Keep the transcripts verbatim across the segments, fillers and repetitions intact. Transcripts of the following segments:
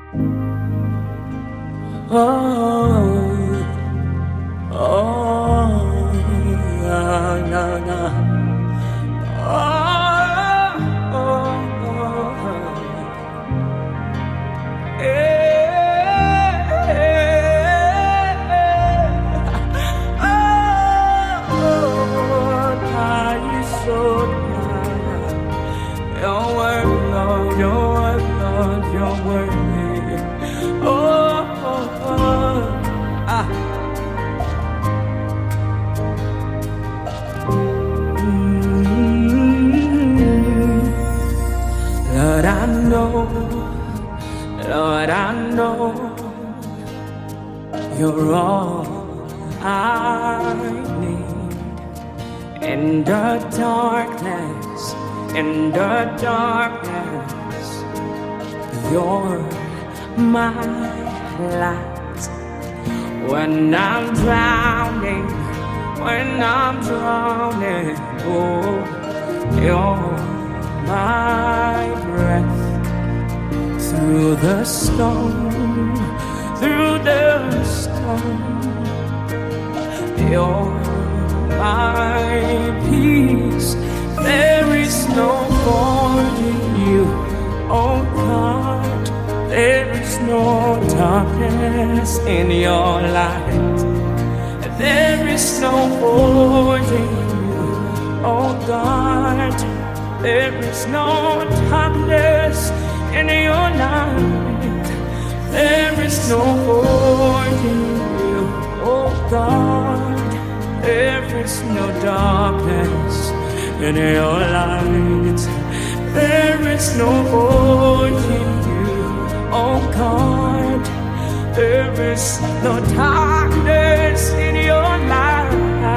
Oh, oh, na, na, na. Oh, oh, oh. Eh, oh, I so your word, Lord, your word, Lord, your word. Oh, oh, oh, ah. Mm-hmm. Lord, I know, Lord, I know you're all I need in the darkness, in the darkness. You're my light. When I'm drowning, when I'm drowning, oh, you're my breath. Through the storm, through the storm, you're my peace. There is no void in you, oh God. There is no darkness in your light. There is no void in you, oh God. There is no darkness in your light. There is no void in you, oh God. There is no darkness in your light. There is no void in you, oh God. There is no darkness in your light.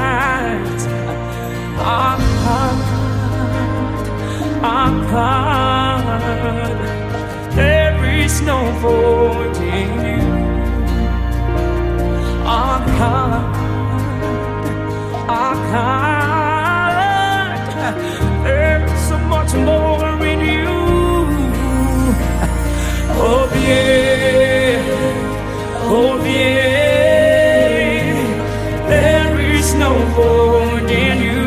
Our God, our God, there is no void in you. Our God, our God, there is so much more in you. Oh yeah, oh yeah, there is no void in you.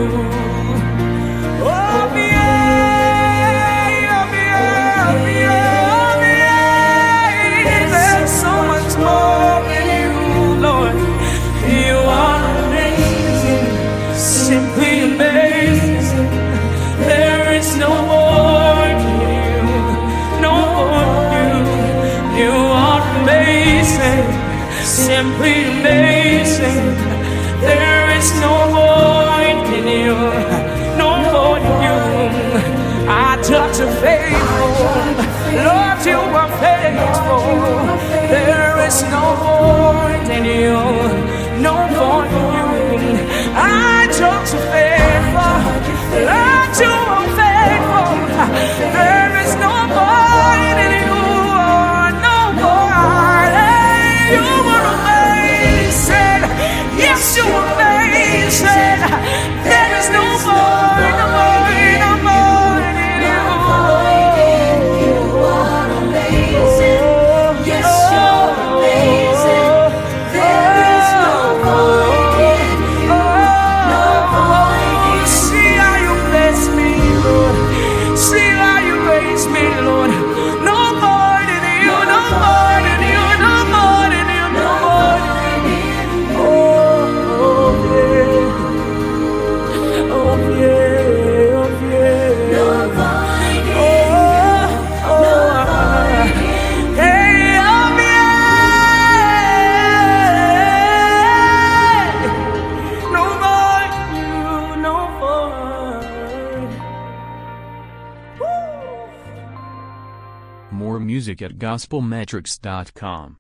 Oh yeah, oh yeah, oh yeah, oh yeah, there's so much more in you, Lord. You are amazing, simply amazing. There is no void in you, no void in you. You are amazing, simply amazing. There is no void in you, no void in you. I touch a faithful, Lord, you are faithful. There is no void in you, no void in you. I touch a faithful, Lord, you are faithful. There is no void in you, no void. Hey, you are amazing. Yes, you are amazing. There is no void, no void, no void in you. You are amazing. Yes, you are amazing. There is no void in you, no void in you. See how you bless me, Lord. See how you raise me, Lord. No void in you, no void in you, no void in you, no void in you. Oh, oh yeah, oh yeah, oh yeah. No void in you, oh, oh, hey, oh yeah. No void in you, no void. Woo. More music at gospel metrics dot com.